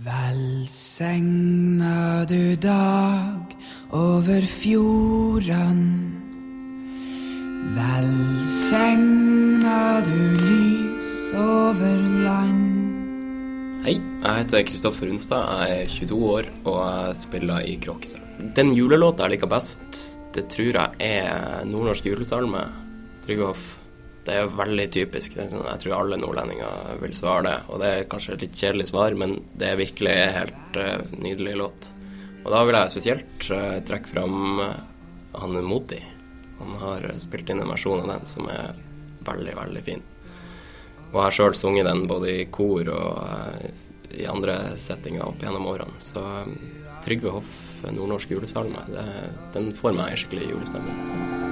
Velsigna du dag over fjorden. Velsigna du lys over land. Hei, jeg heter Kristoffer Unstad, jeg er 22 år og jeg spiller i Kråkesølv. Den julelåta jeg liker best, det tror jeg er nordnorsk julesalme, Trygve Hoff. Det er veldig typisk, det er sånn, jeg tror alle nordlendinger vil svare det, og det er kanskje et litt kjedelig svar, men det er virkelig en helt nydelig låt. Og da vil jeg spesielt trekke fram han Moti. Han har spilt inn en versjon av den som er veldig, veldig fin. Og jeg har selv sunget den både i kor og i andre settinger opp gjennom årene. Så Trygve Hoff, nordnorsk julesalme, den får meg skikkelig julestemning.